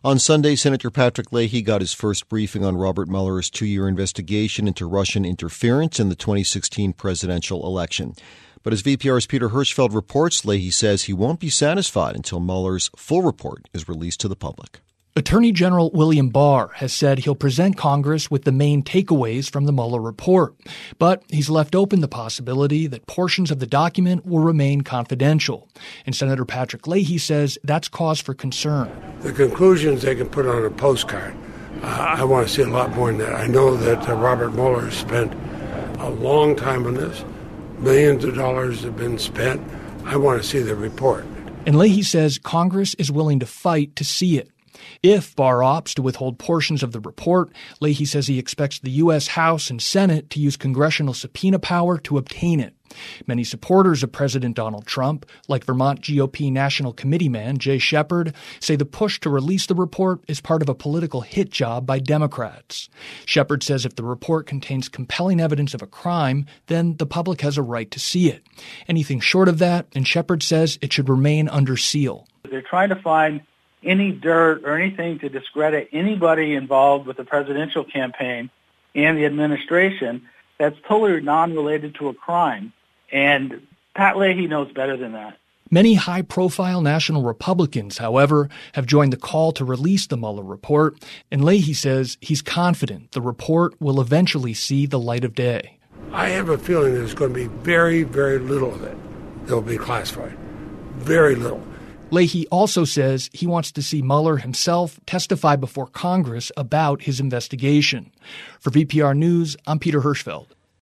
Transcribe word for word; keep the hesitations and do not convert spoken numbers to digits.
On Sunday, Senator Patrick Leahy got his first briefing on Robert Mueller's two-year investigation into Russian interference in the twenty sixteen presidential election. But as V P R's Peter Hirschfeld reports, Leahy says he won't be satisfied until Mueller's full report is released to the public. Attorney General William Barr has said he'll present Congress with the main takeaways from the Mueller report, but he's left open the possibility that portions of the document will remain confidential. And Senator Patrick Leahy says that's cause for concern. The conclusions they can put on a postcard. Uh, I want to see a lot more than that. I know that uh, Robert Mueller spent a long time on this. Millions of dollars have been spent. I want to see the report. And Leahy says Congress is willing to fight to see it. If Barr opts to withhold portions of the report, Leahy says he expects the U S House and Senate to use congressional subpoena power to obtain it. Many supporters of President Donald Trump, like Vermont G O P National Committee man Jay Shepard, say the push to release the report is part of a political hit job by Democrats. Shepard says if the report contains compelling evidence of a crime, then the public has a right to see it. Anything short of that, and Shepard says it should remain under seal. They're trying to find any dirt or anything to discredit anybody involved with the presidential campaign and the administration that's totally non-related to a crime. And Pat Leahy knows better than that. Many high-profile national Republicans, however, have joined the call to release the Mueller report, and Leahy says he's confident the report will eventually see the light of day. I have a feeling there's going to be very, very little of it that will be classified. Very little. Leahy also says he wants to see Mueller himself testify before Congress about his investigation. For V P R News, I'm Peter Hirschfeld.